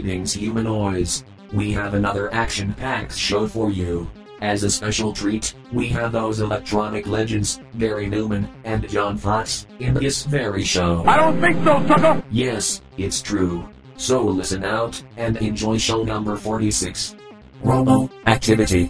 Greetings humanoids. We have another action-packed show for you. As a special treat, we have those electronic legends, Gary Newman and John Fox, in this very show. I don't think so, sucker! Yes, it's true. So listen out, and enjoy show number 46. Robo Activity.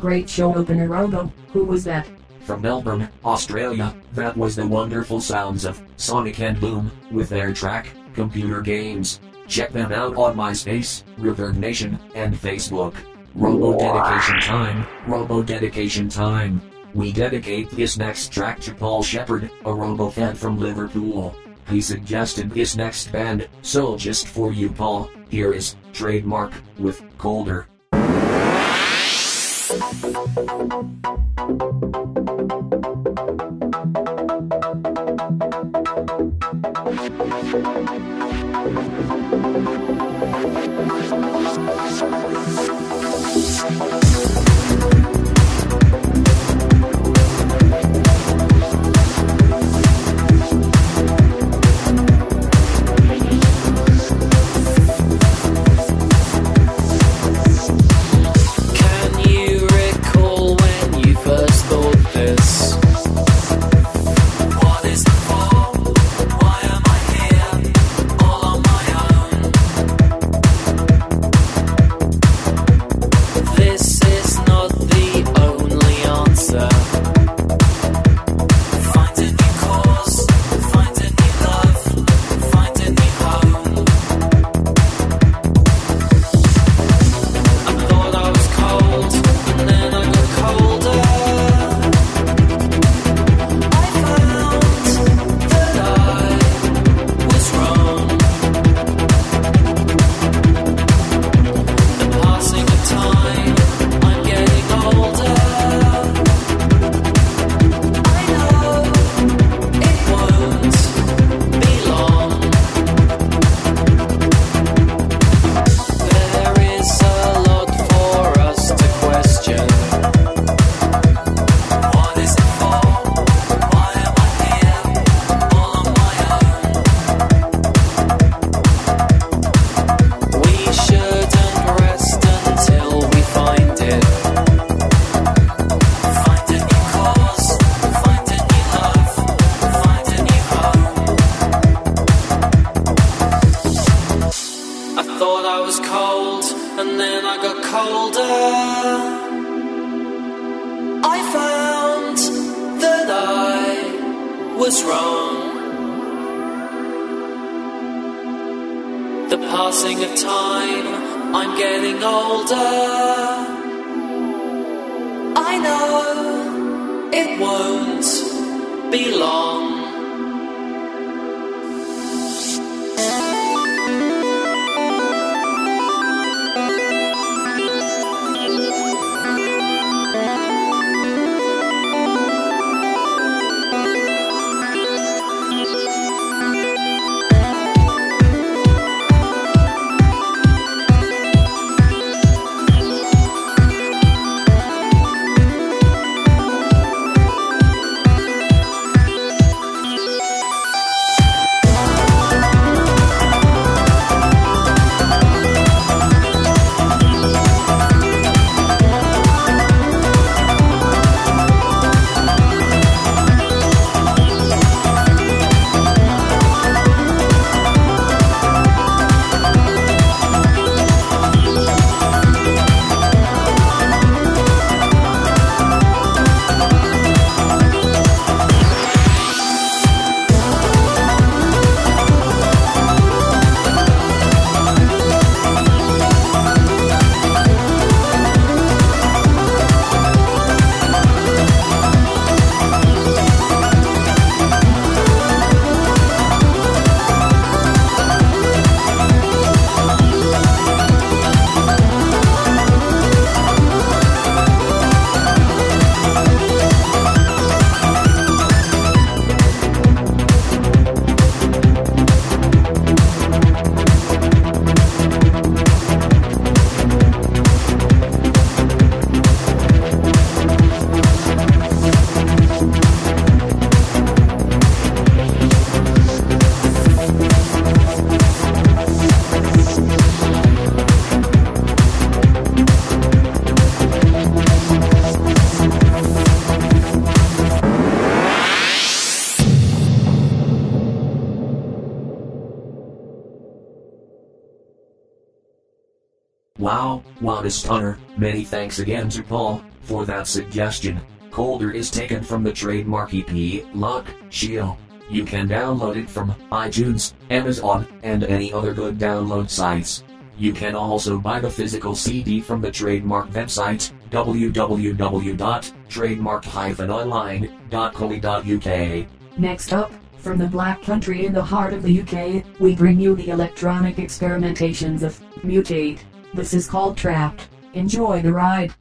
Great show opener, Robo. Who was that? From Melbourne, Australia, that was the wonderful sounds of Sonic and Boom, with their track, Computer Games. Check them out on MySpace, Reverb Nation, and Facebook. Robo dedication time, Robo dedication time. We dedicate this next track to Paul Shepherd, a Robo fan from Liverpool. He suggested this next band, so just for you, Paul, here is Trademark with Colder. Wow, what a stunner. Many thanks again to Paul. for that suggestion. Colder is taken from the trademark EP, Luck, Shield. You can download it from iTunes, Amazon, and any other good download sites. You can also buy the physical CD from the trademark website, www.trademark-online.co.uk. Next up, from the Black Country in the heart of the UK, we bring you the electronic experimentations of Mutate. This is called Trapped. Enjoy the ride.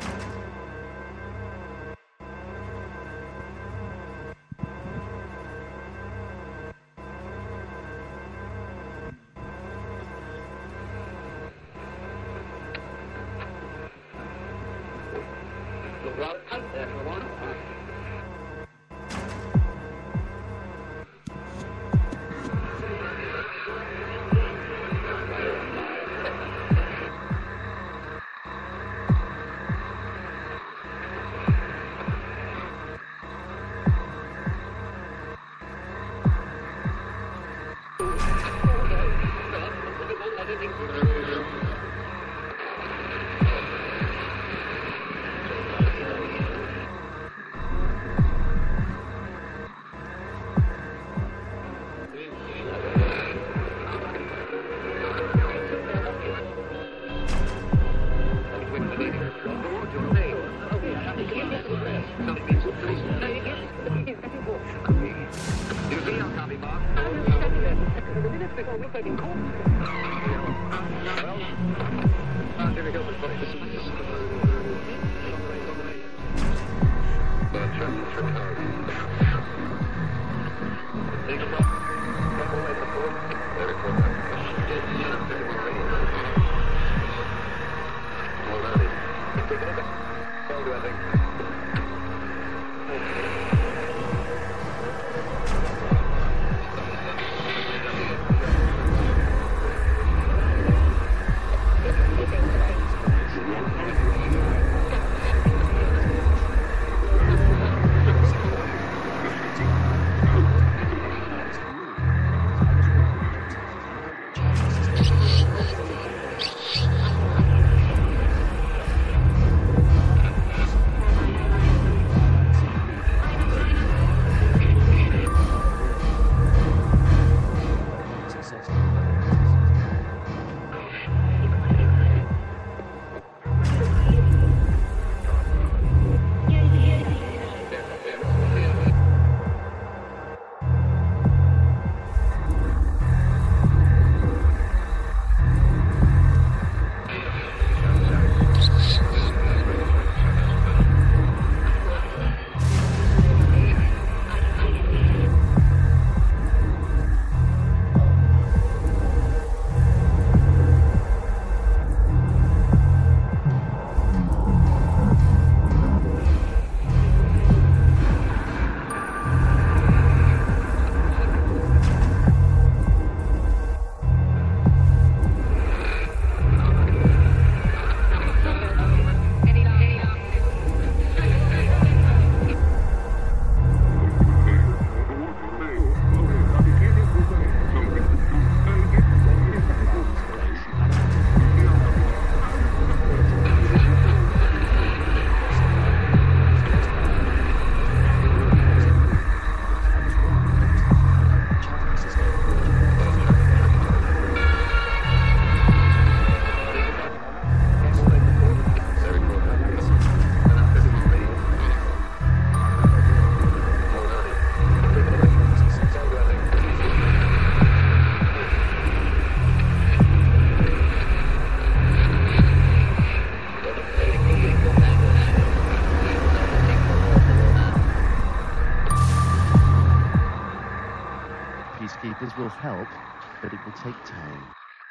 Peacekeepers will help, but it will take time.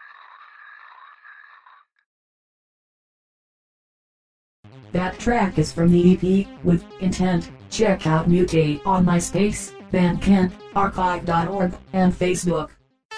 That track is from the EP, With Intent. Check out Mutate on MySpace, Bandcamp, Archive.org, and Facebook.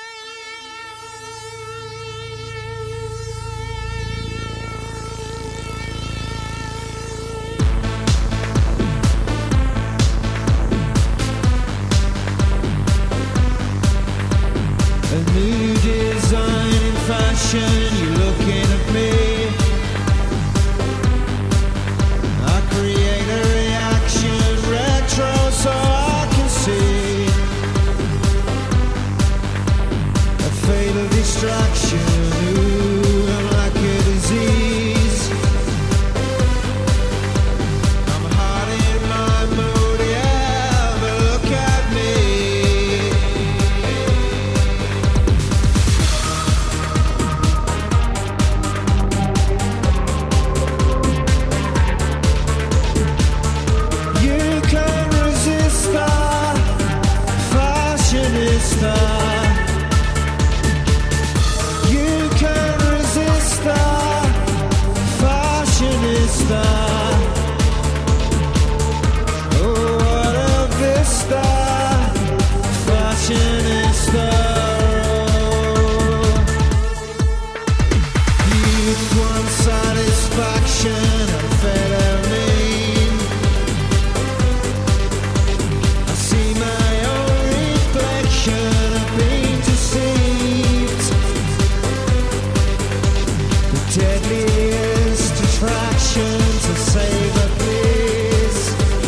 A new design in fashion, you're looking at me. I distraction. Ooh, I'm like a disease. I'm hot in my mood, yeah, but look at me. You can't resist the fashionista. You can't resist the fashionista. Oh, what a vista, fashionista. Youth wants satisfaction, amphetamine. I see my own reflection, I've been deceived. The deadliest attraction to save a please.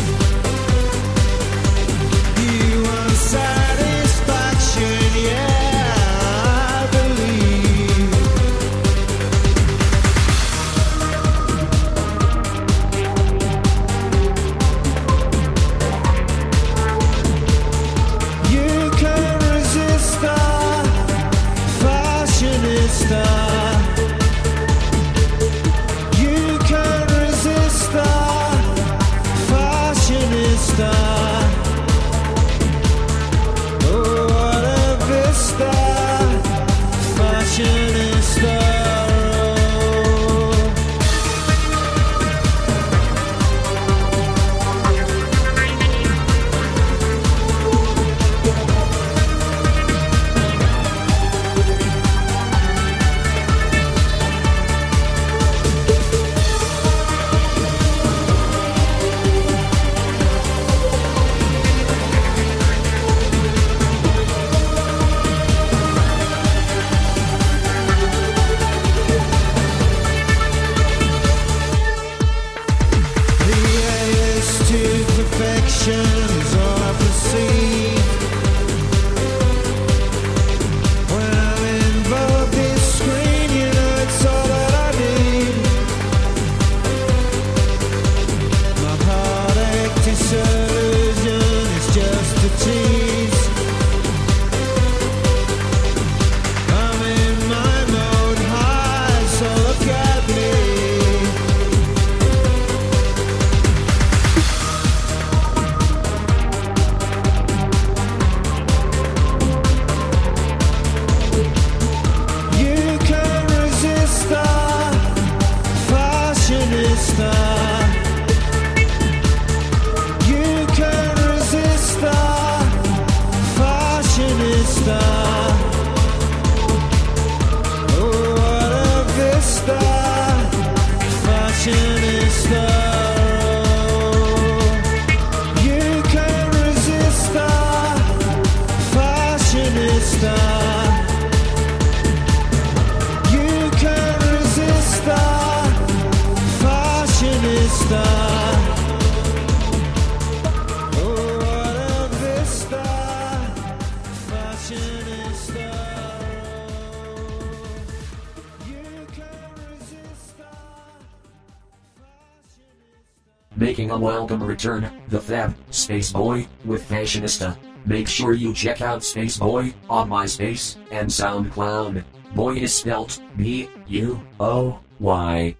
You want satisfaction, yeah, I believe. You can't resist the fashionista. You can't resist the fashionista. Oh, what a vista, fashionista. To perfection is all I perceive. When I'm involved this screen, you know it's all that I need. My heartache disillusion is just a tease. I'm in my mode high, so look at me. You can't resist the fashionista. You can't resist the fashionista. Oh, what a vista, fashionista. You can't resist the fashionista. You can't resist the fashionista. Oh, what a vista, fashionista. You can't resist the fashionista. Making a welcome return, the Fab Space Boy with Fashionista. Make sure you check out Space Boy on MySpace and SoundCloud. Boy is spelt B-U-O-Y.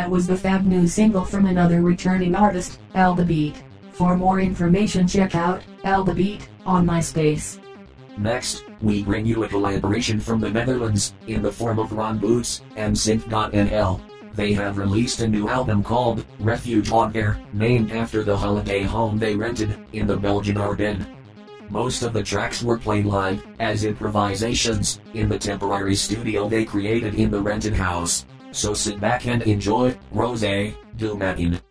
That was the fab new single from another returning artist, Al the Beat. For more information check out Al the Beat on MySpace. Next, we bring you a collaboration from the Netherlands, in the form of Ron Boots and Synth.nl. They have released a new album called Refuge on Air, named after the holiday home they rented in the Belgian Ardennes. Most of the tracks were played live, as improvisations, in the temporary studio they created in the rented house. So sit back and enjoy Rosé du Matin.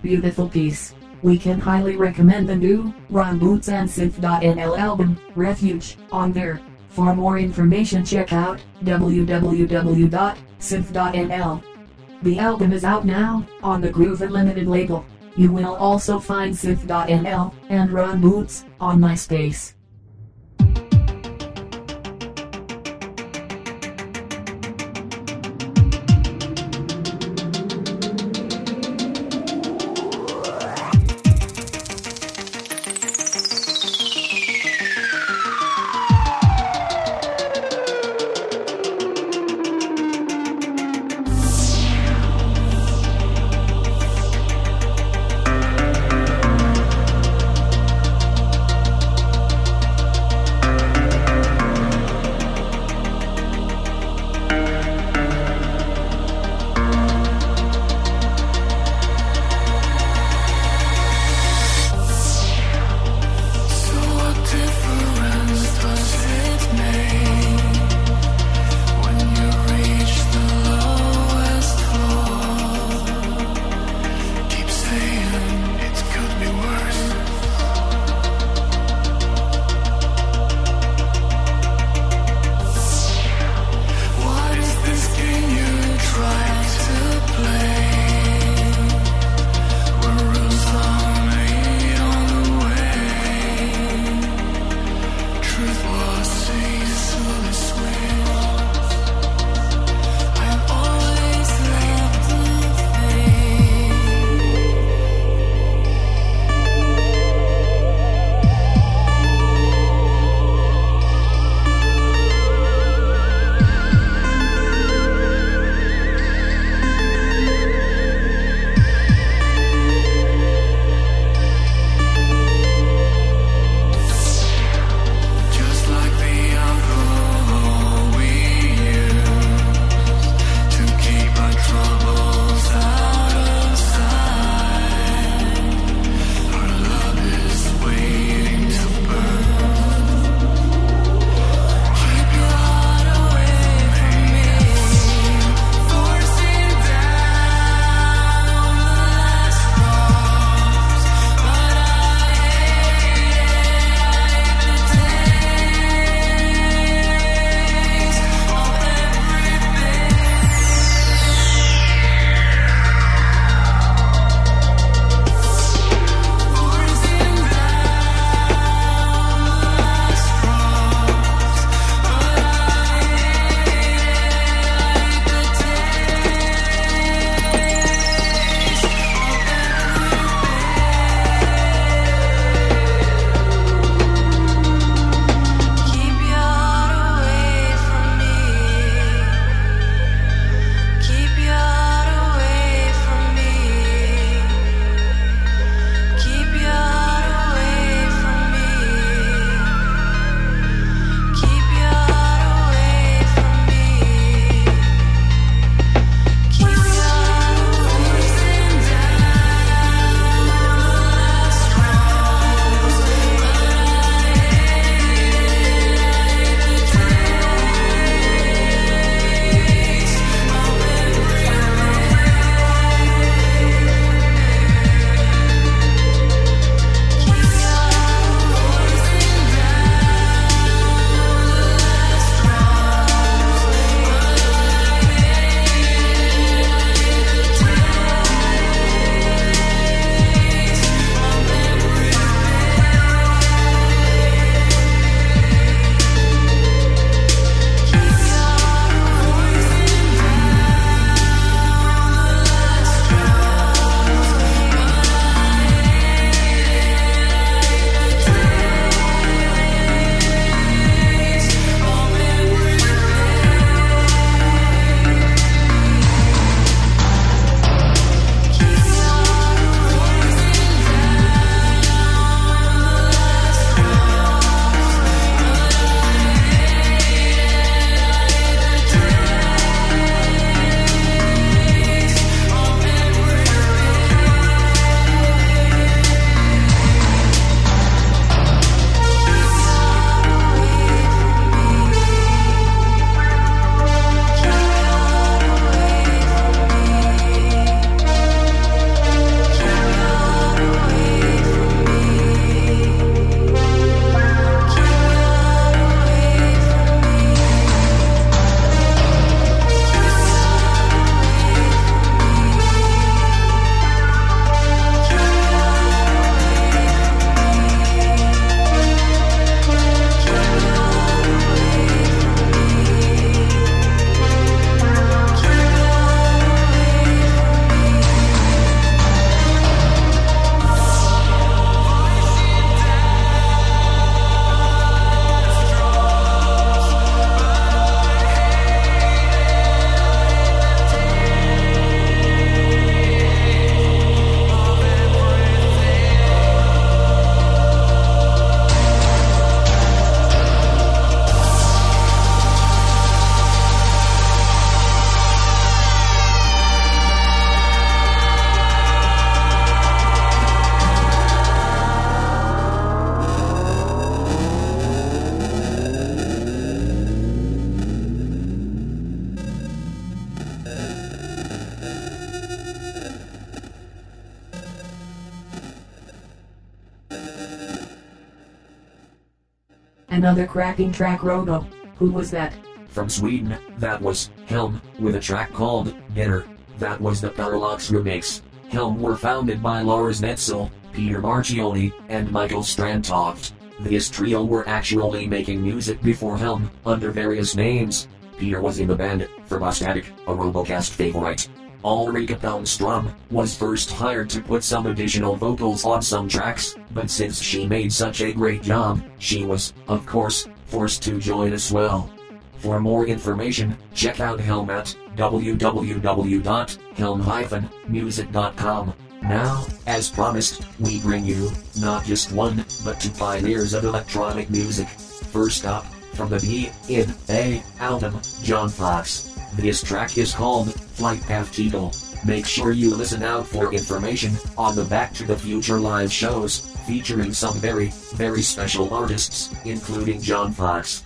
beautiful piece. We can highly recommend the new Ron Boots and Synth.nl album, Refuge, on there. For more information check out www.synth.nl. The album is out now, on the Groove Unlimited label. You will also find Synth.nl and Ron Boots on MySpace. Another cracking track, Robo. Who was that? From Sweden, that was Helm, with a track called Bitter. That was the Parallax remix. Helm were founded by Lars Netzel, Peter Marchioli, and Michael Strandtoft. This trio were actually making music before Helm, under various names. Peter was in the band, Thermostatic, a Robocast favorite. Ulrika Palmstrom was first hired to put some additional vocals on some tracks, but since she made such a great job, she was, of course, forced to join as well. For more information, check out Helm at www.helm-music.com. Now, as promised, we bring you, not just one, but two pioneers of electronic music. First up, from the DNA album, John Foxx. This track is called Flight Path Teagle. Make sure you listen out for information on the Back to the Future live shows, featuring some very, very special artists, including John Foxx.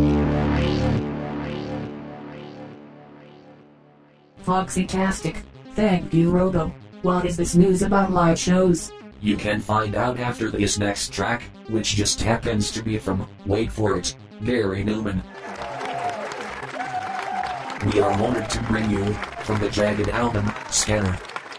Foxy-tastic. Thank you, Robo. What is this news about live shows? You can find out after this next track, which just happens to be from, wait for it, Gary Newman. We are honored to bring you, from the Jagged album, Scanner.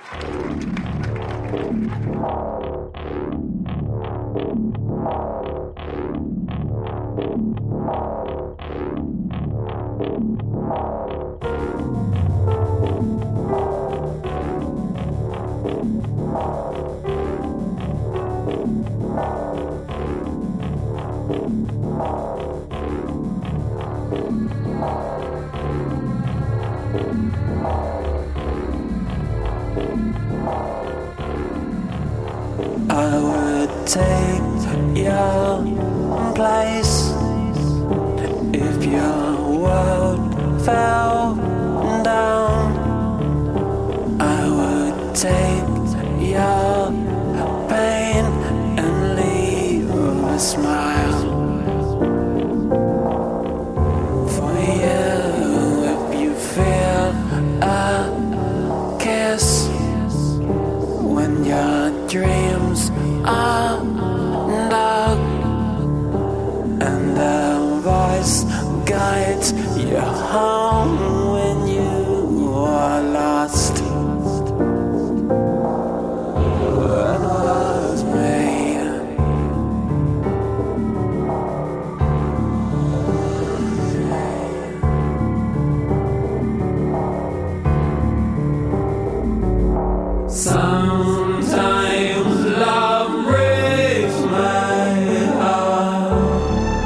I would take your place if your world fell down. I would take your pain and leave a smile for you if you feel a kiss when your dreams are dark and the voice guides you home when you are lost. That was me. Sometimes love breaks my heart.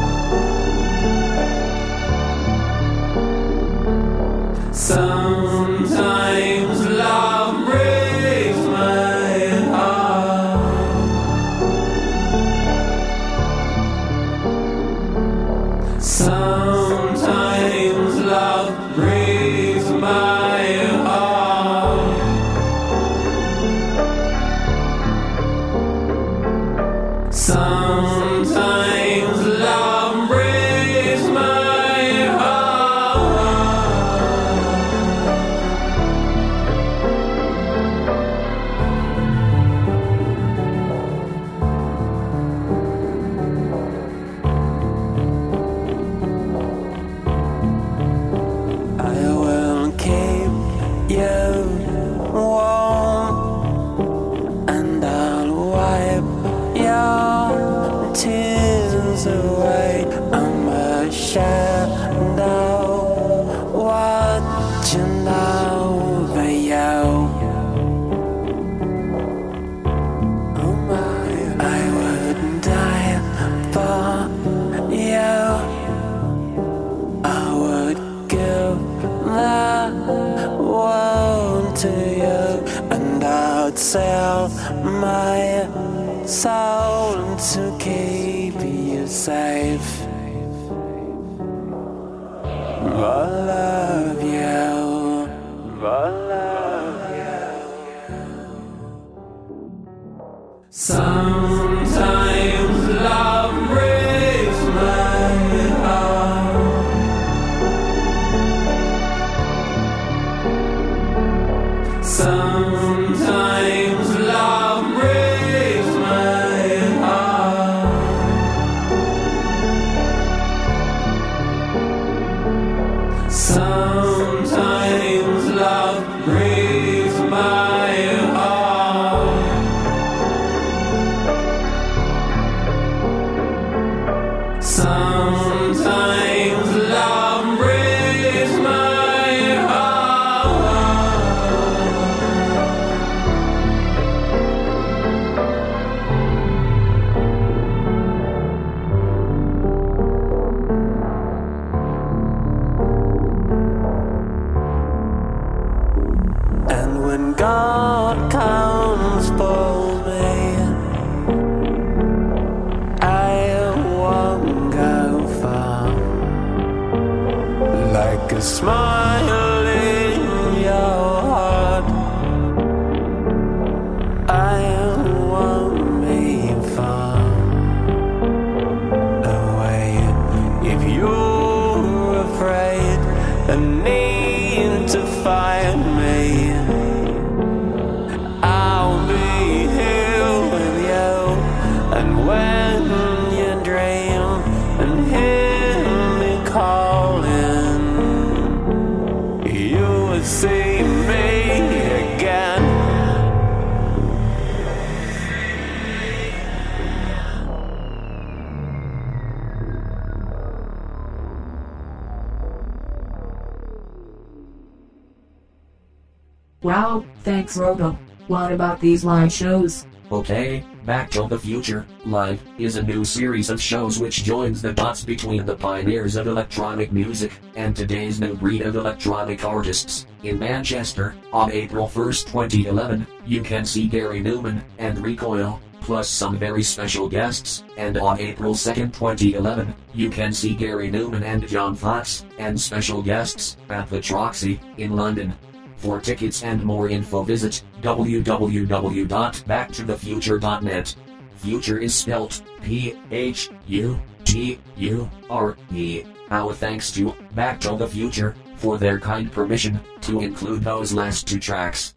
Sometimes love breaks my heart. Sometimes love breaks my heart. Sometimes love breaks my heart. I will keep you warm and I'll wipe your tears away. I'm a shadow watching over you. Oh my, I would die for you. I would give the world to you, and I'd sell my soul to keep you safe. I love you. I love you. Sometimes love breaks my heart. Sometimes love breaks my heart. Sometimes love breaks my heart. Sometimes love breaks my and when God comes for me, I won't go far. Like a smile in your heart, I won't be far away. If you're afraid and need to find me, Wow, thanks Robo. What about these live shows? Okay, Back to the Future Live is a new series of shows which joins the dots between the pioneers of electronic music and today's new breed of electronic artists. In Manchester, on April 1st, 2011, you can see Gary Newman and Recoil, plus some very special guests, and on April 2nd, 2011, you can see Gary Newman and John Fox, and special guests, at the Troxy, in London. For tickets and more info visit www.backtothefuture.net. Future is spelt P-H-U-T-U-R-E. Our thanks to Back to the Future for their kind permission to include those last two tracks.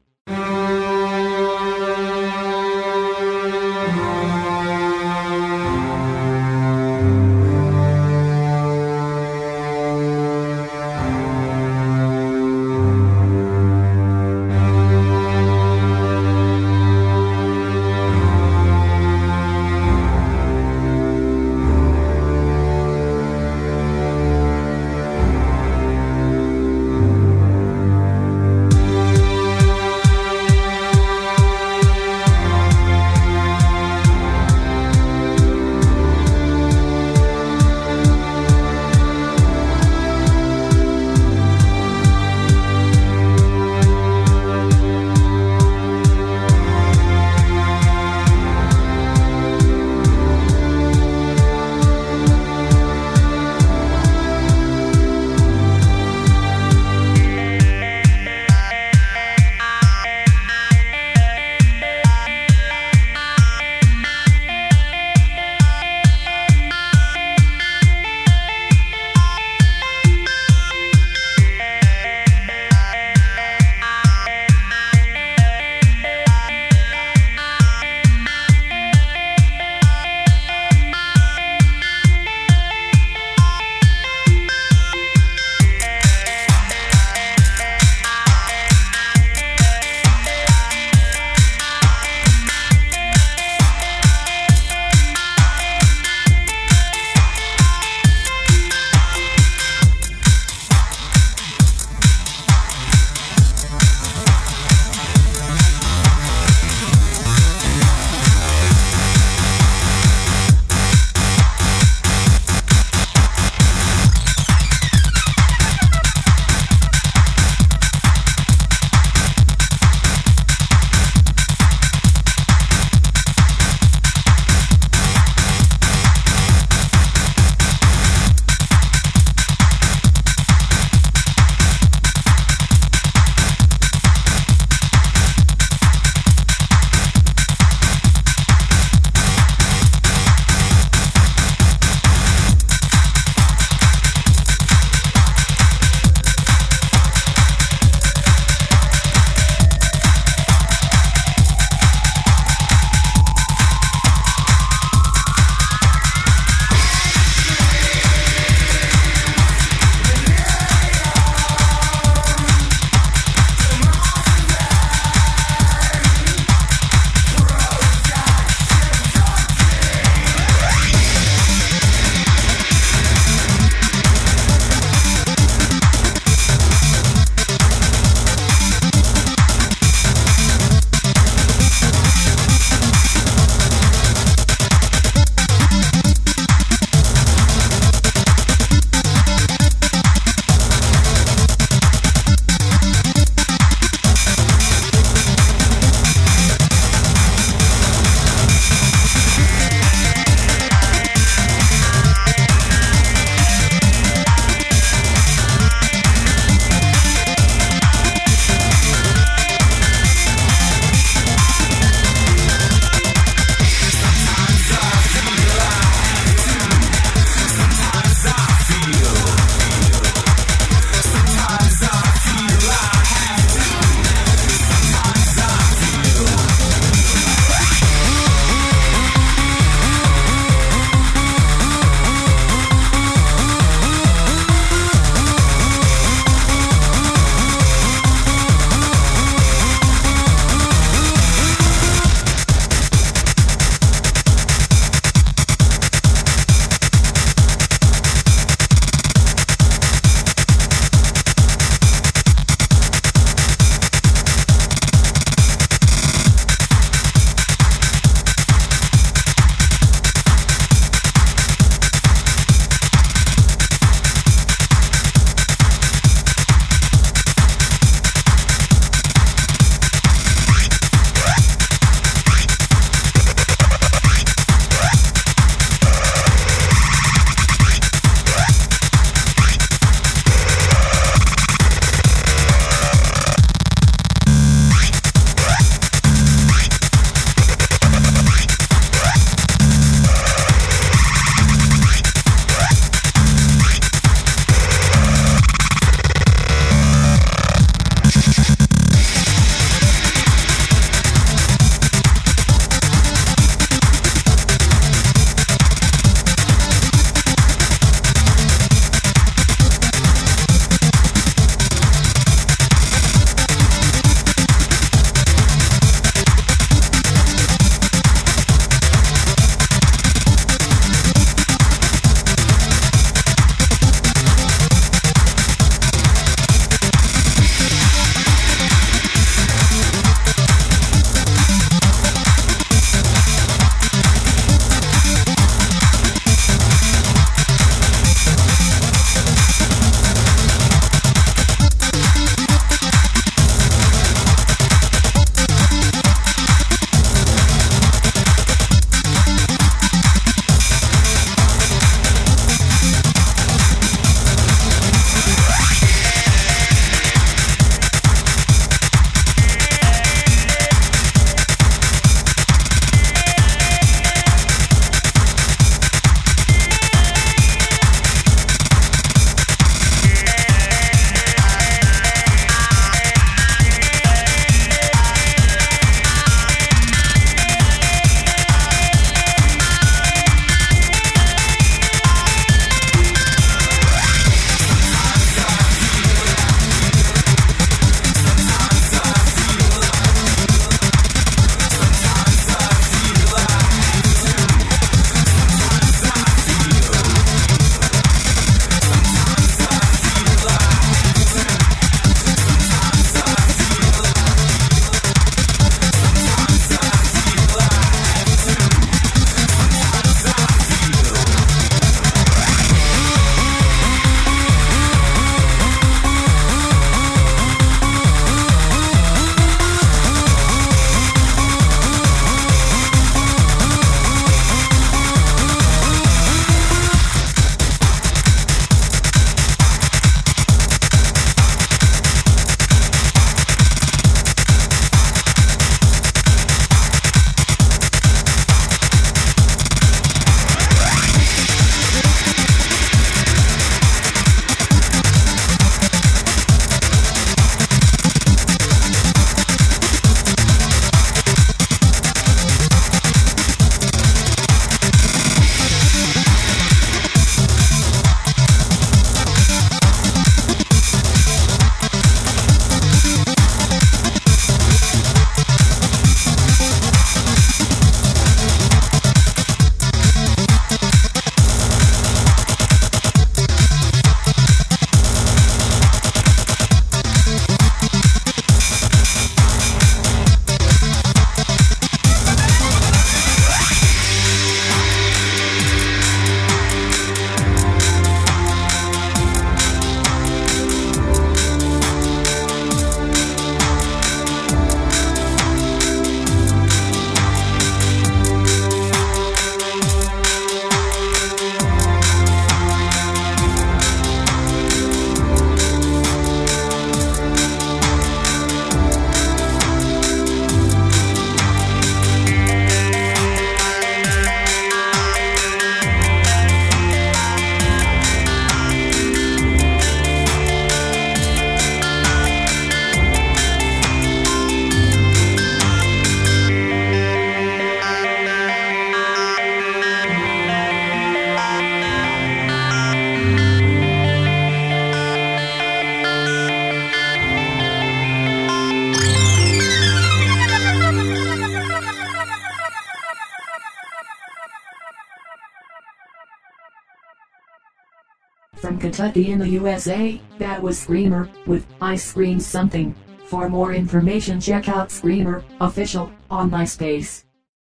From Kentucky in the USA, that was Screamer, with I Scream Something. For more information check out Screamer, Official, on MySpace.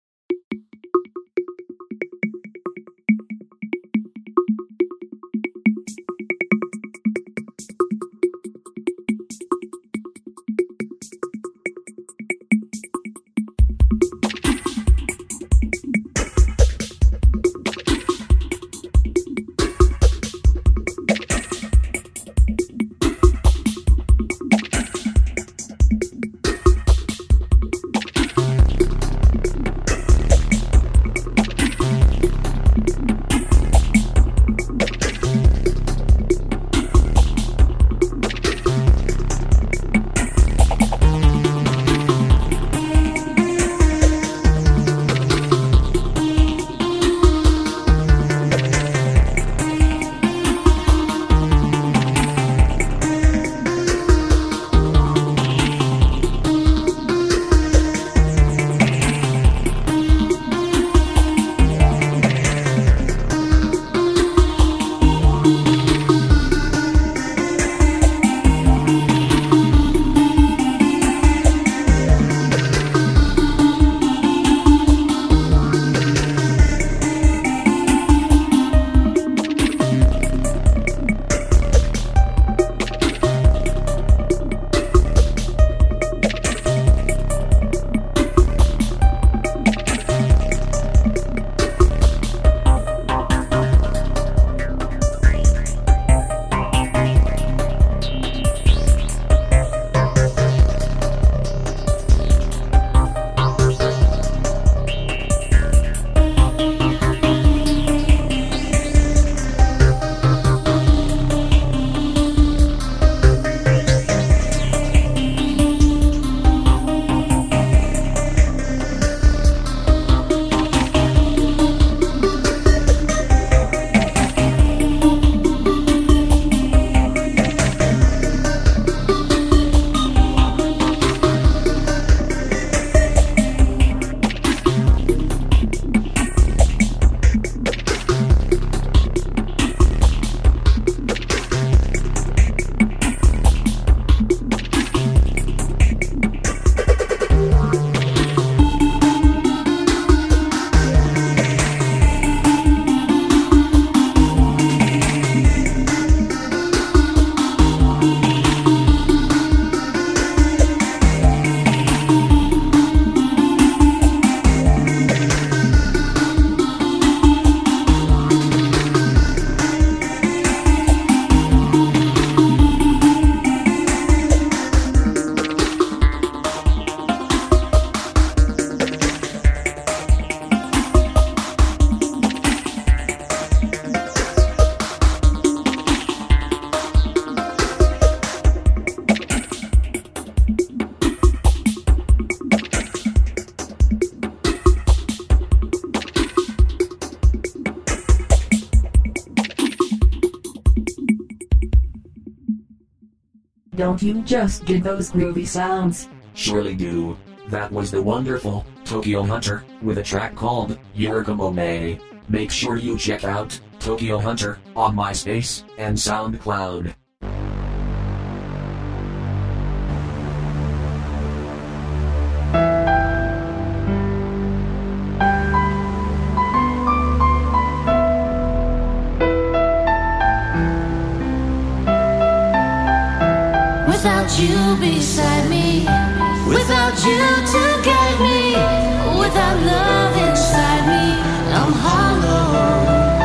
Don't you just dig those groovy sounds? Surely do. That was the wonderful Tokyo Hunter with a track called Yurkamome. Make sure you check out Tokyo Hunter on MySpace and SoundCloud. Without you beside me, without you to guide me, without love inside me, I'm hollow.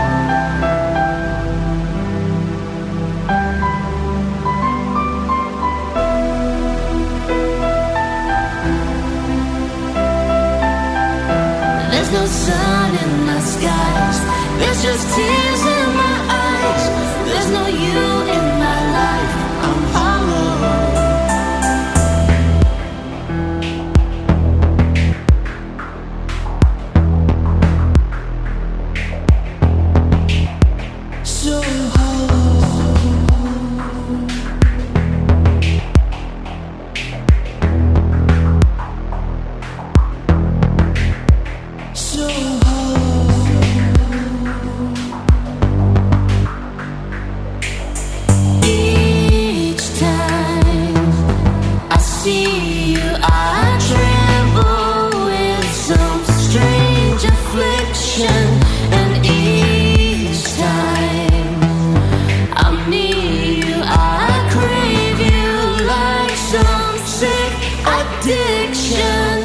There's no sun in my skies, there's just tears in my eyes, there's no you in my life, I'm hollow. addiction, and each time I'm near you, I crave you like some sick addiction.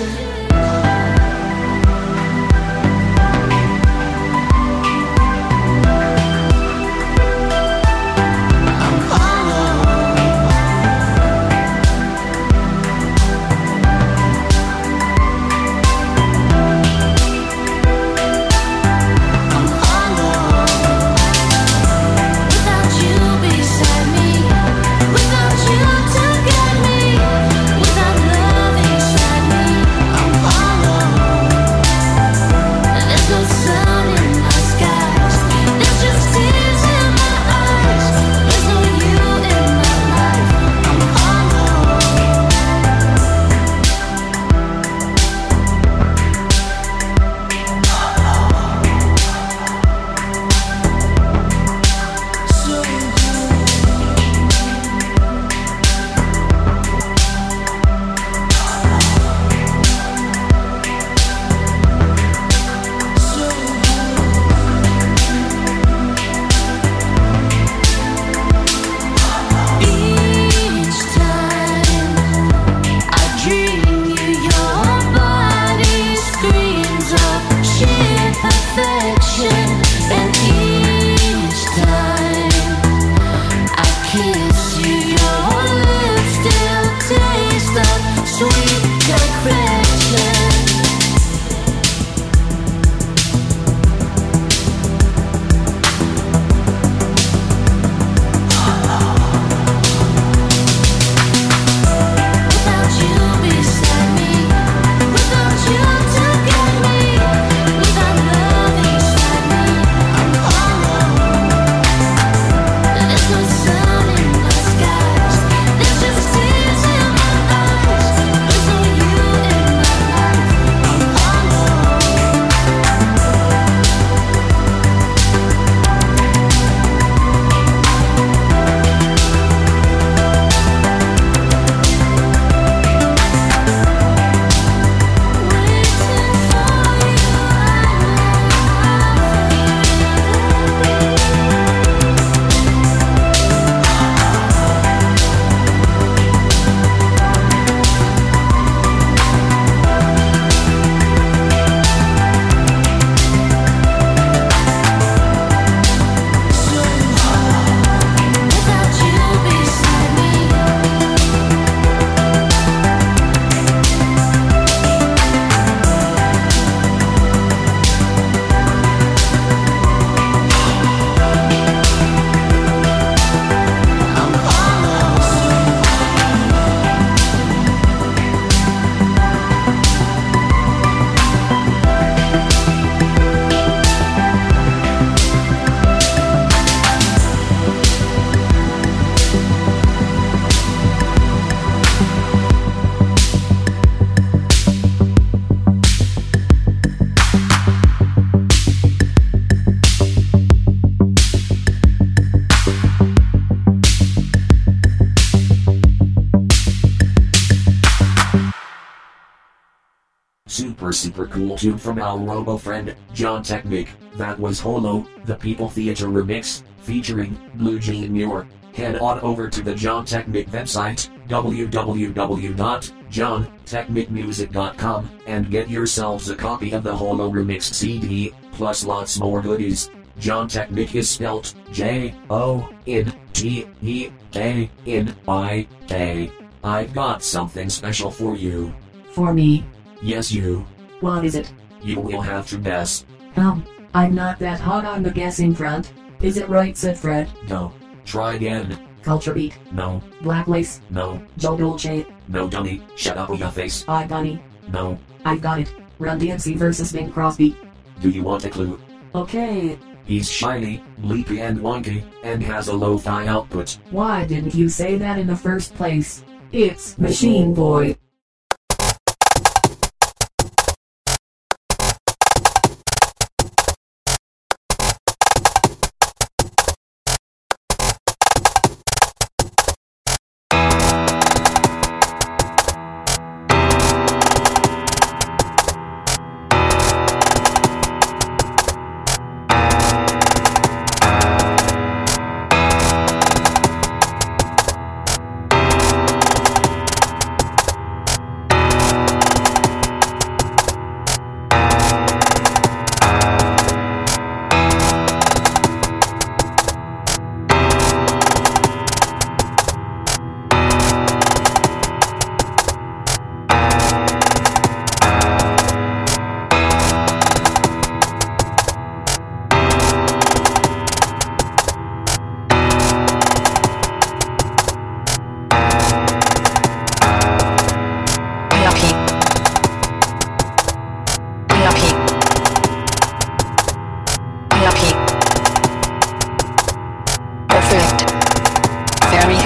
Super cool tune from our robo friend, John Technic. That was Holo, the People Theater remix, featuring Blue Jean Muir. Head on over to the John Technic website, www.johntechnicmusic.com, and get yourselves a copy of the Holo remix CD, plus lots more goodies. John Technic is spelt Jontechnik. I've got something special for you. For me. Yes, you. What is it? You will have to guess. I'm not that hot on the guessing front. Is it right, said Fred? No. Try again. Culture Beat. No. Black Lace. No. Joe Dolce. No, dummy. Shut up, your face. iBunny. No. I've got it. Run DMC versus Bing Crosby. Do you want a clue? Okay. He's shiny, bleepy and wonky, and has a lo-fi output. Why didn't you say that in the first place? It's Machine Boy.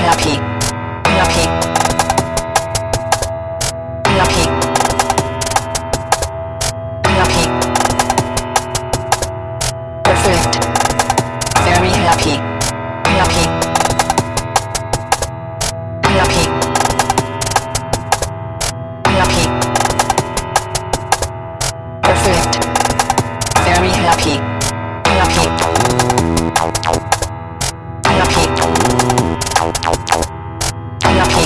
happy. Happy. Happy. Happy. Perfect. Very happy. Happy. Happy. Happy. Perfect. Very happy. Happy. Happy. Happy.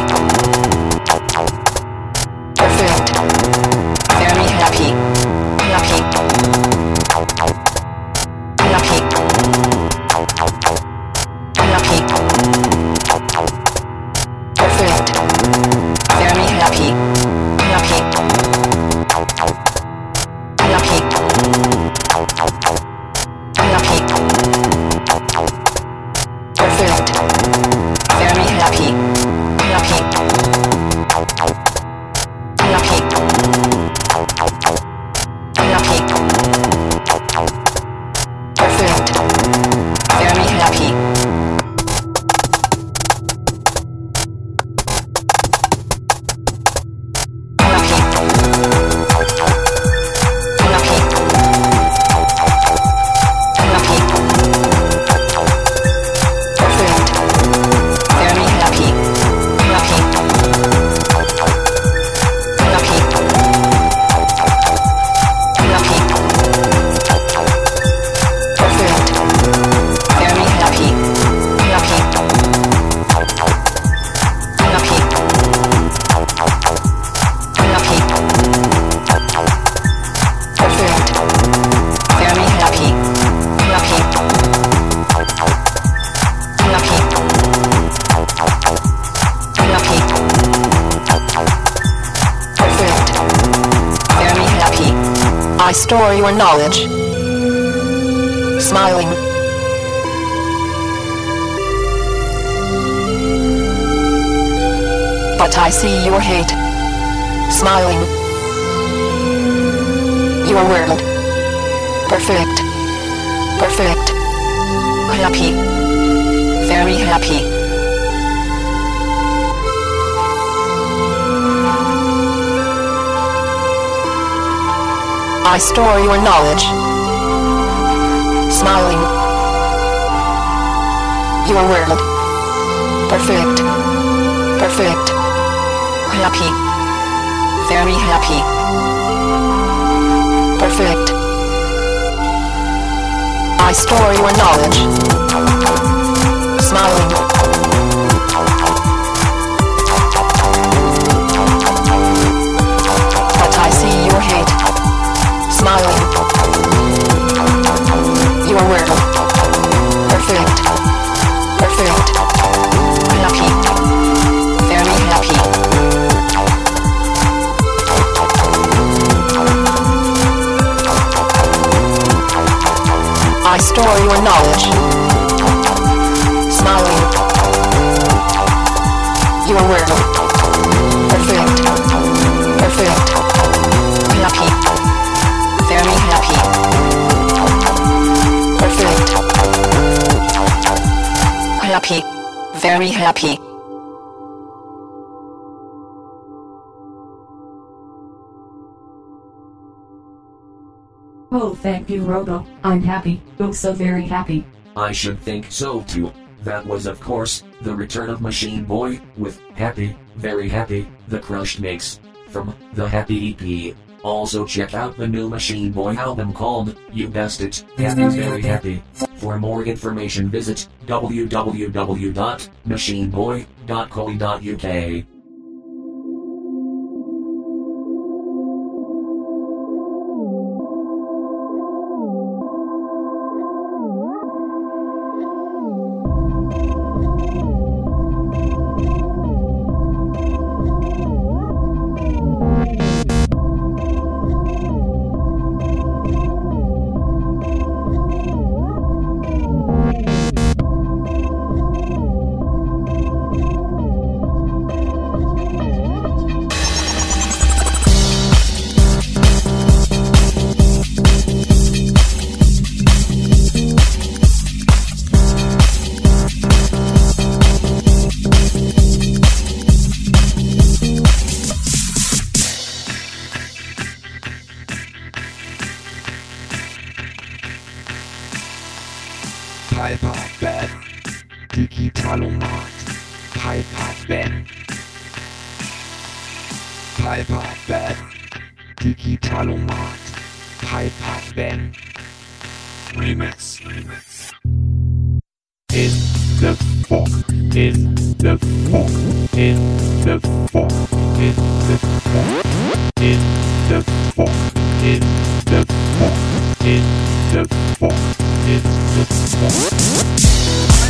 Perfect. Very happy. Happy. Happy. Happy. Perfect. Very happy. Happy. Happy. Happy. Perfect. Very happy. Happy. Happy. Happy. Perfect. Very happy. I store your knowledge. Smiling. But I see your hate. Smiling. Your world. Perfect. Perfect. Happy. Very happy. I store your knowledge. Smiling. Your world. Perfect. Perfect. Happy. Very happy. Perfect. I store your knowledge. Smiling. But I see your hate. Smiling. Your world. Perfect. Perfect. Happy. Very happy. I store your knowledge. Smiling. Your world. Perfect. Perfect. Happy. Very happy. Perfect. Happy. Very happy. Oh, thank you, Robo. I'm happy. Oh, so very happy. I should think so too. That was of course, the return of Machine Boy, with Happy, Very Happy, the Crushed Mix, from the Happy EP. Also check out the new Machine Boy album called, you guessed it, Happy Very Happy. For more information visit www.machineboy.co.uk. Piper Ben, Digitalomat, Piper Ben, Piper Ben, Digitalomat, Piper Ben. Remix. In the fog, in the fog, in the fog, in the fog, in the fog, in the fog, in the fog, in the fog.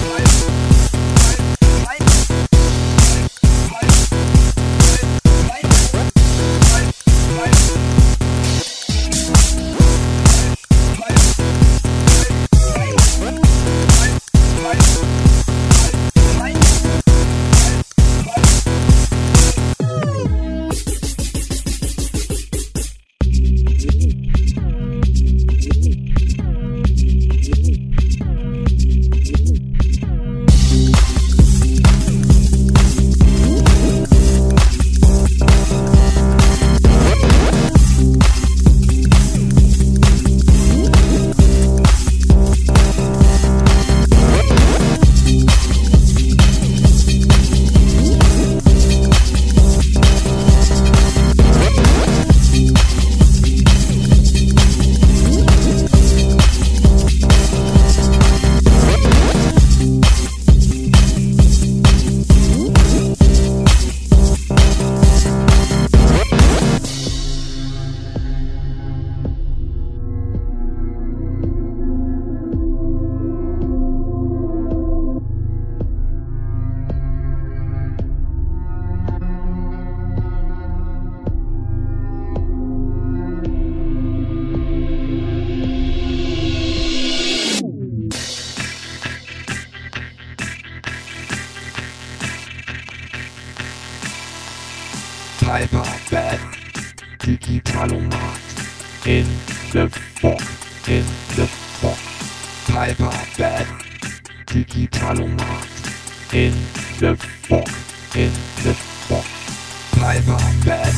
Piper Ben, Digitalomat, in the fog, in the fog. Piper Ben, Digitalomat, in the fog, in the fog. Piper Ben,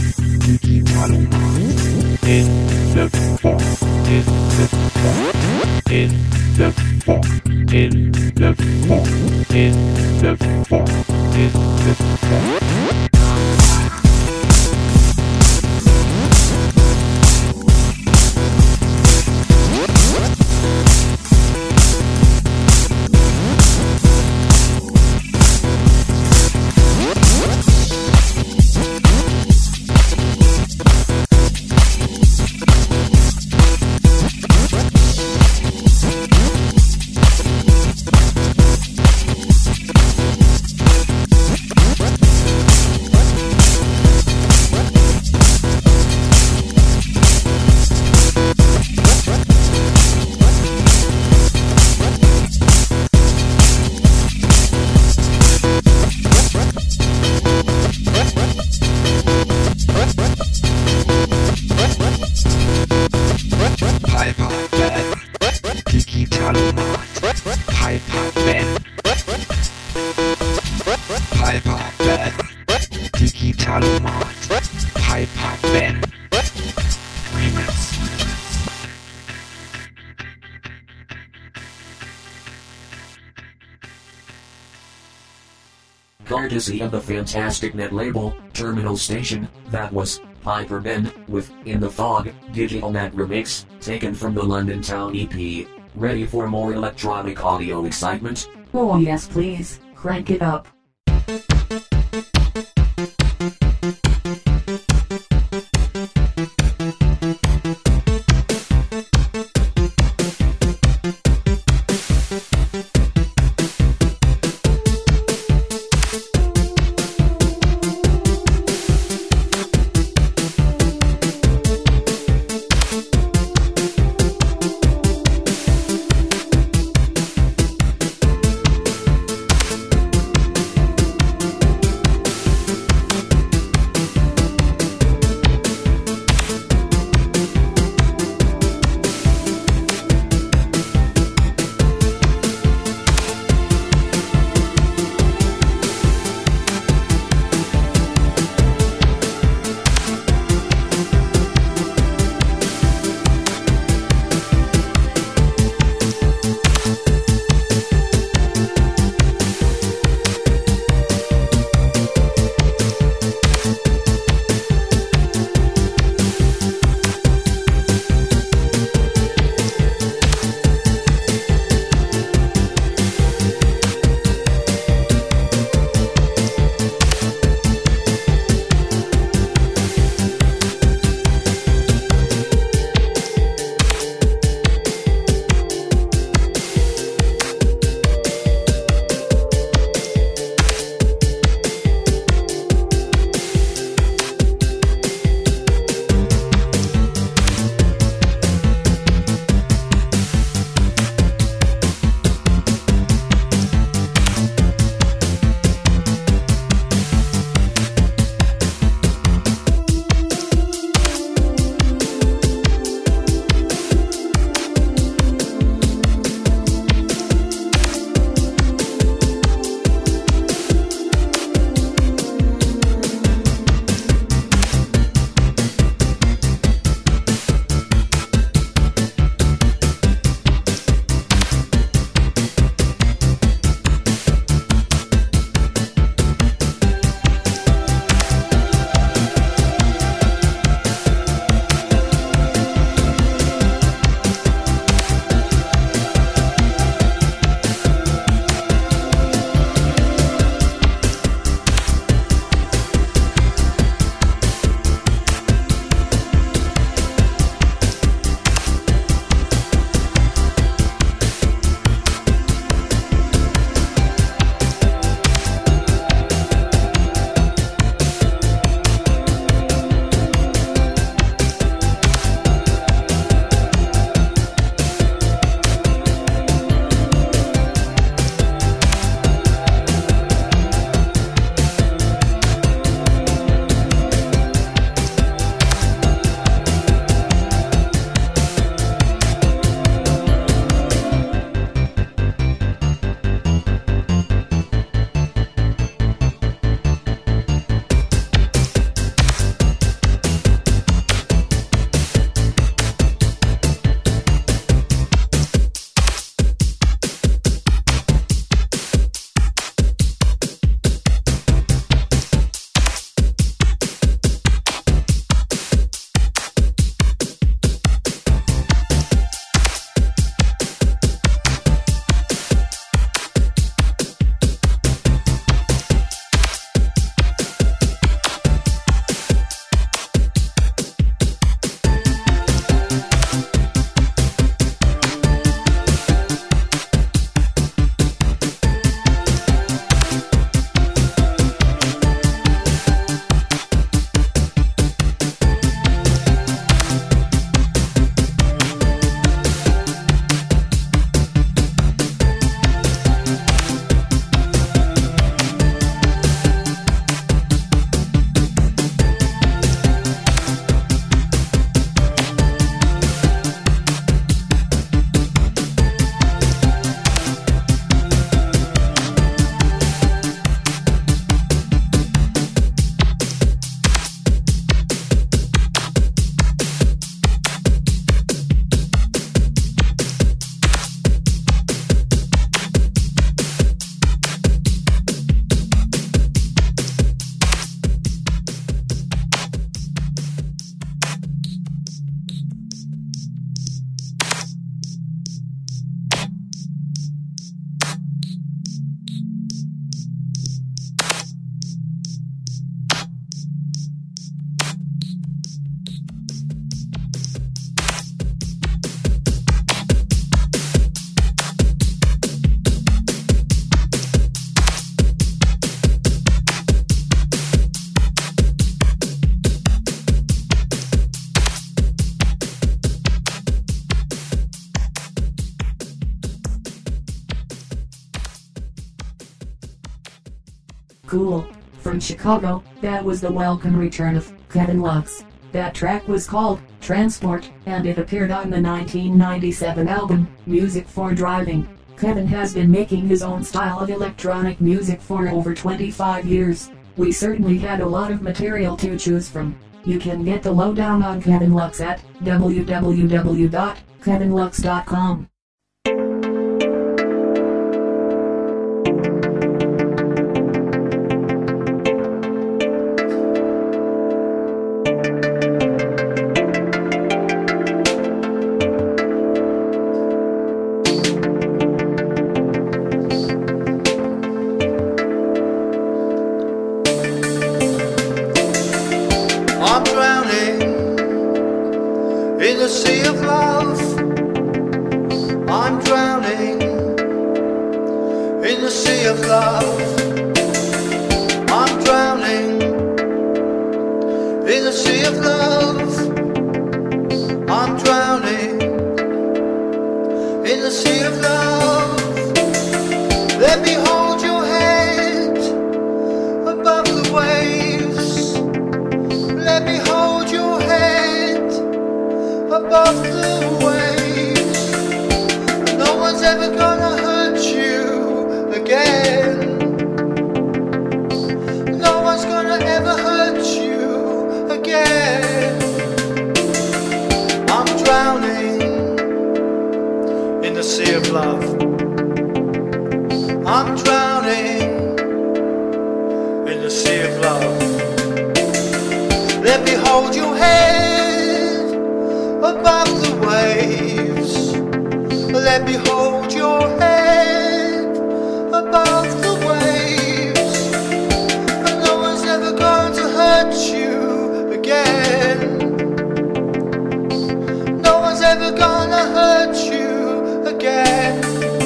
Digitalomat, in the fog, in the fog, in the fog, in the fog, in the fog, in the fog. Courtesy of the Fantastic Net label, Terminal Station, that was Piper Ben with In the Fog, Digital Net Remix, taken from the London Town EP. Ready for more electronic audio excitement? Oh yes please, crank it up. Cool. From Chicago, that was the welcome return of Kevin Lux. That track was called Transport, and it appeared on the 1997 album, Music for Driving. Kevin has been making his own style of electronic music for over 25 years. We certainly had a lot of material to choose from. You can get the lowdown on Kevin Lux at www.kevinlux.com. I'm drowning in the sea of love. I'm drowning in the sea of love. I'm drowning in the sea of love. I'm drowning in the sea of love. Let me hold your head above the waves. Let me hold your head above the waves. No one's ever gonna hurt you again. No one's gonna ever hurt you again. I'm drowning in the sea of love. I'm drowning in the sea of love. Let me hold your head above the waves. Let me hold your head above the waves. And no one's ever going to hurt you again. No one's ever gonna hurt you again.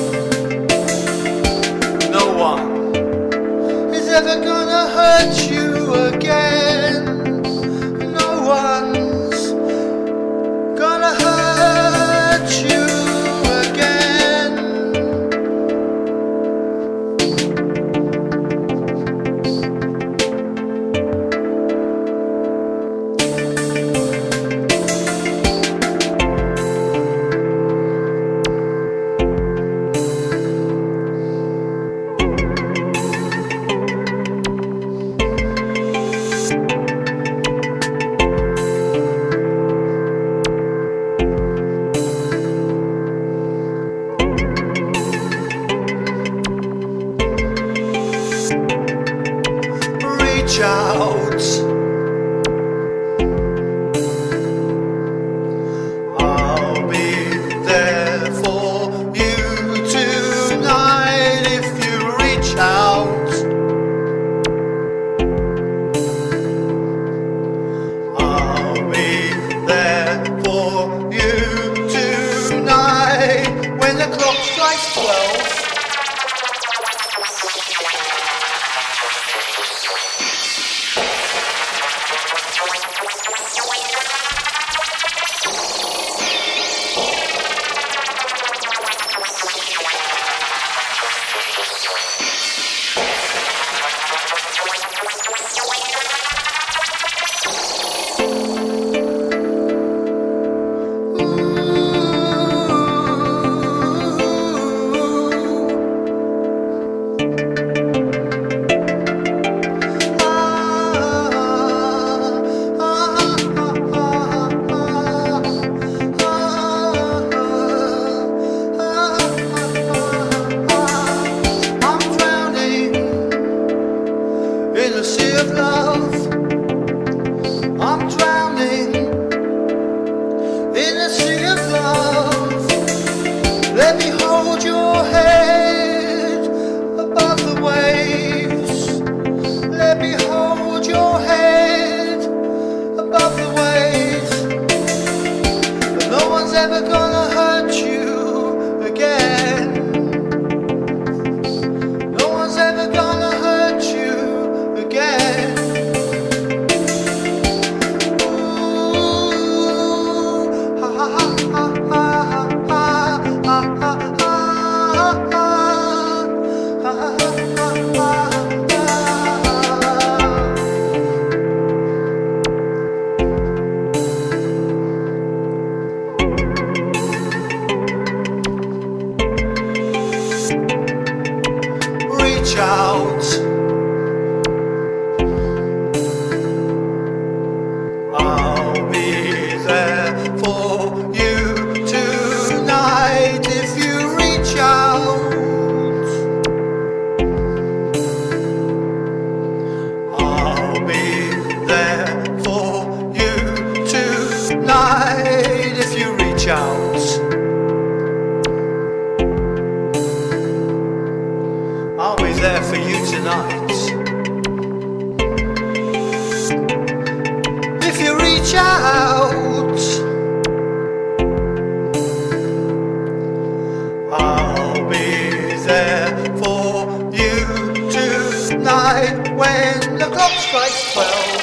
No one is ever gonna hurt you again. No one's gonna hurt you again. Reach out. I'll be there for you tonight if you reach out. I'll be there for you tonight when the clock strikes 12. In the sea of love, I'm drowning in the sea of love. Let me hold your head above the waves. Let me hold your head above the waves. But no one's ever gonna hurt you again. No one's ever gonna hurt you again. Ooh, ha ha ha ha ha ha ha ha ha ha ha ha ha. out. I'll be there for you tonight if you reach out. I'll be there for you tonight if you reach out. I'll be there for you tonight if you reach out. I'll be there for you tonight when the clock strikes 12.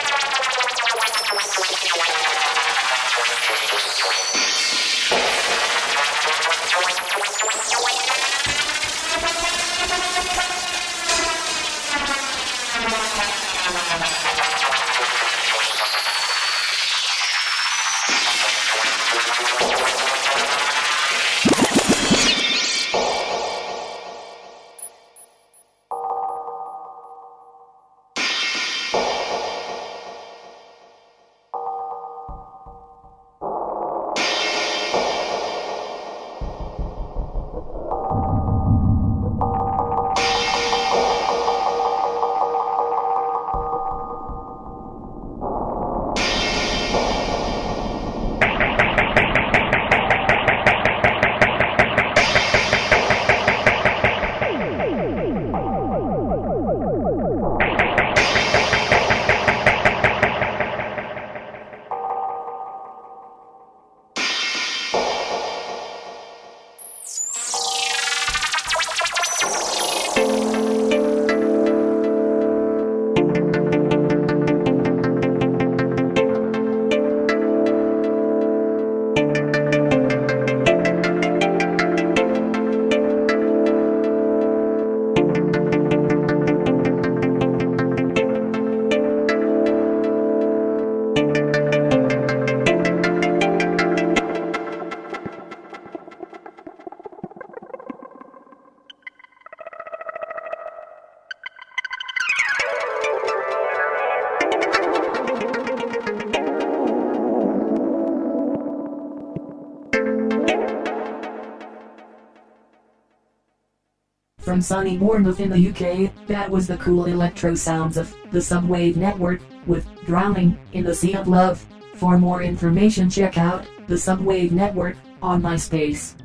From sunny Bournemouth in the UK, that was the cool electro sounds of the Subwave Network, with Drowning in the Sea of Love. For more information check out the Subwave Network on MySpace.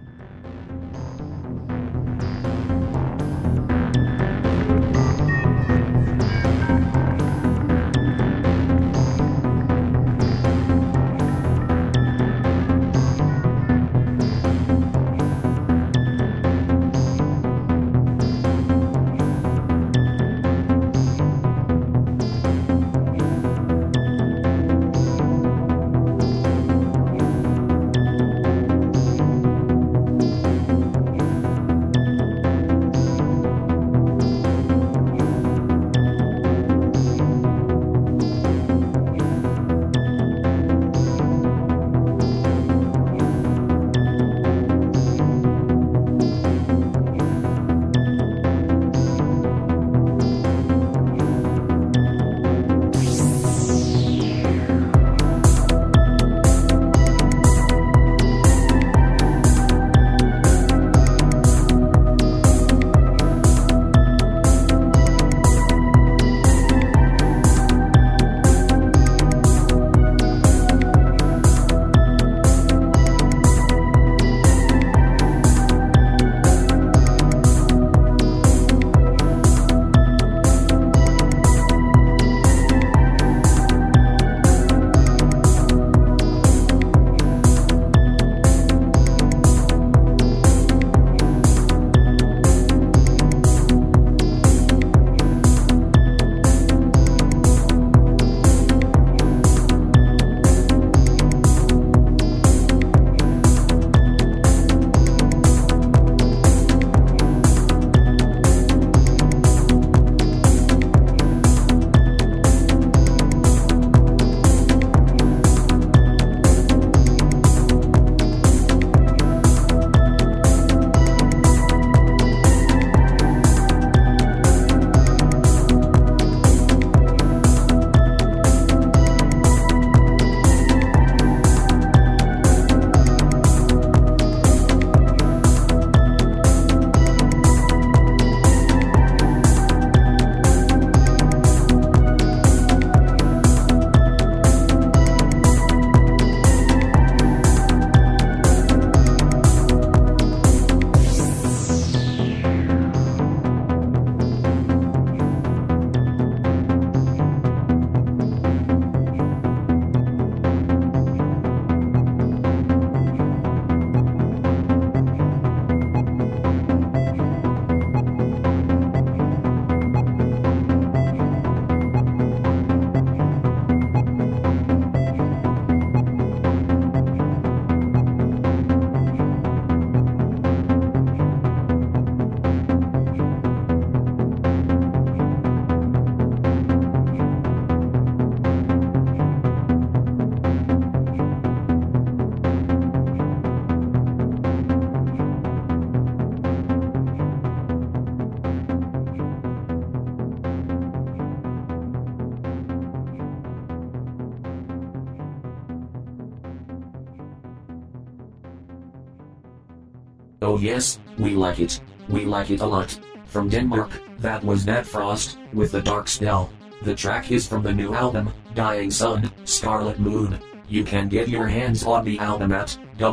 Oh yes, we like it. We like it a lot. From Denmark, that was Nat Frost, with The Dark Spell. The track is from the new album, Dying Sun, Scarlet Moon. You can get your hands on the album at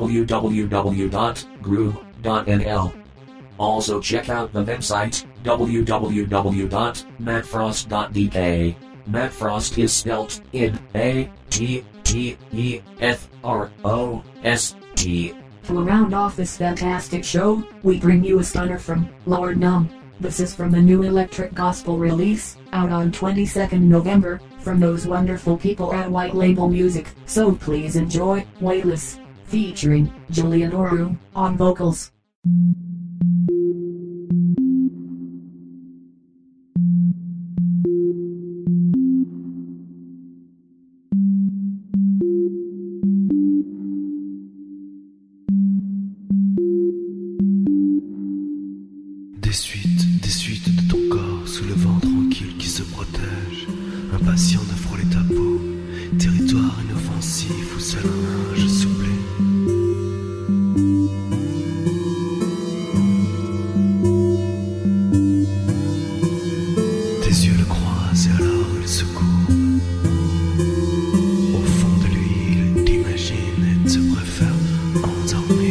www.groove.nl. Also check out the website, www.mattfrost.dk. Matt Frost is spelt N-A-T-T-E-F-R-O-S-T. To round off this fantastic show, we bring you a stunner from Lord Numb. This is from the new electric gospel release, out on 22nd November, from those wonderful people at White Label Music. So please enjoy Weightless, featuring Julian Oru on vocals. Des suites de ton corps sous le vent tranquille qui se protège, impatient de frôler ta peau, territoire inoffensif où seul un linge soublé. Tes yeux le croisent et alors il secoue. Au fond de lui, il t'imagine et te préfère endormi.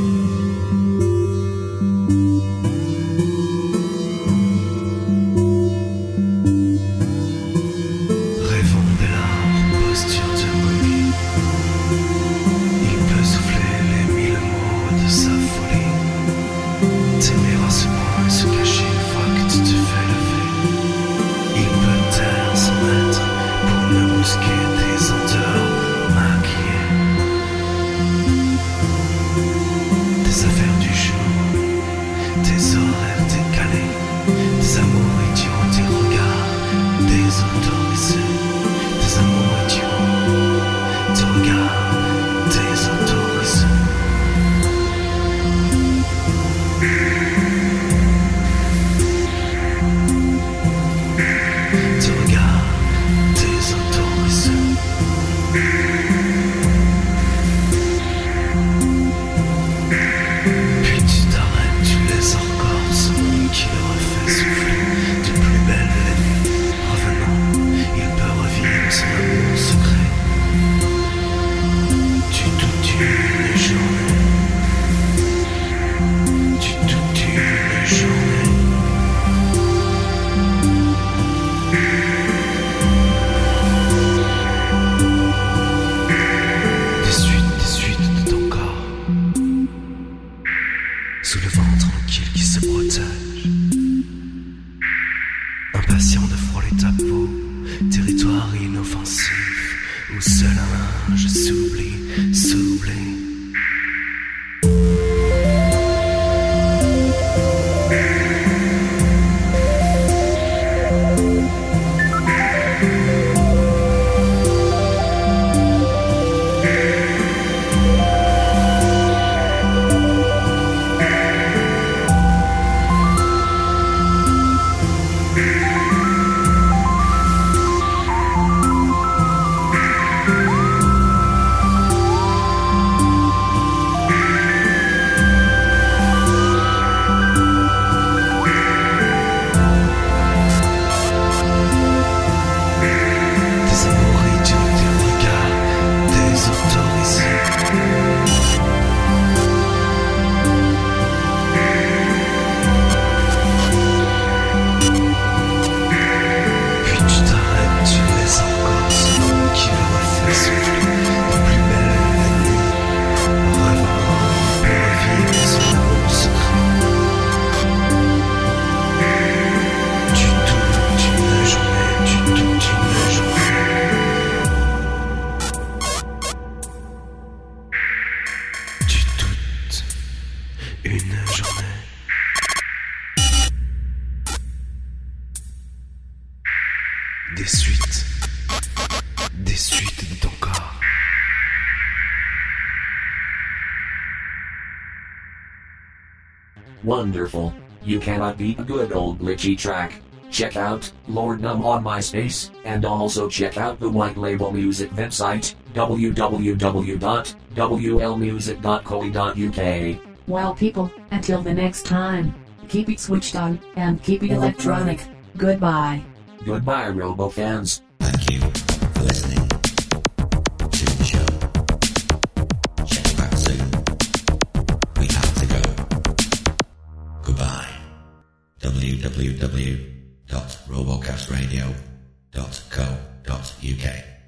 Des suites de ton corps. Wonderful. You cannot beat a good old glitchy track. Check out Lord Numb on MySpace, and also check out the White Label Music website, www.wlmusic.co.uk. Well people, until the next time, keep it switched on, and keep it electronic. Goodbye. Goodbye, Robo fans. Thank you for listening to the show. Check you back soon. We have to go. Goodbye. www.robocastradio.co.uk